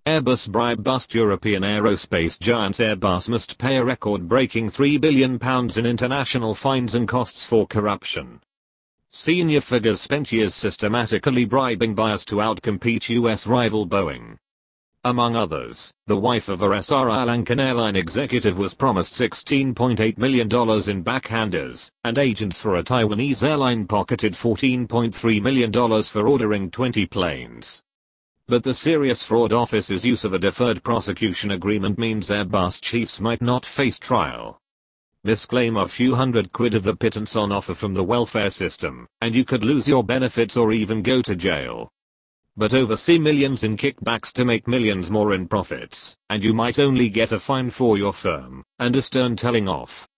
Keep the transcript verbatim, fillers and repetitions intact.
Airbus bribe bust. European aerospace giant Airbus must pay a record-breaking three billion pounds in international fines and costs for corruption. Senior figures spent years systematically bribing buyers to outcompete U S rival Boeing. Among others, the wife of a Sri Lankan airline executive was promised sixteen point eight million dollars in backhanders, and agents for a Taiwanese airline pocketed fourteen point three million dollars for ordering twenty planes. But the Serious Fraud Office's use of a deferred prosecution agreement means Airbus chiefs might not face trial. This claim a few hundred quid of the pittance on offer from the welfare system, and you could lose your benefits or even go to jail. But oversee millions in kickbacks to make millions more in profits, and you might only get a fine for your firm, and a stern telling off.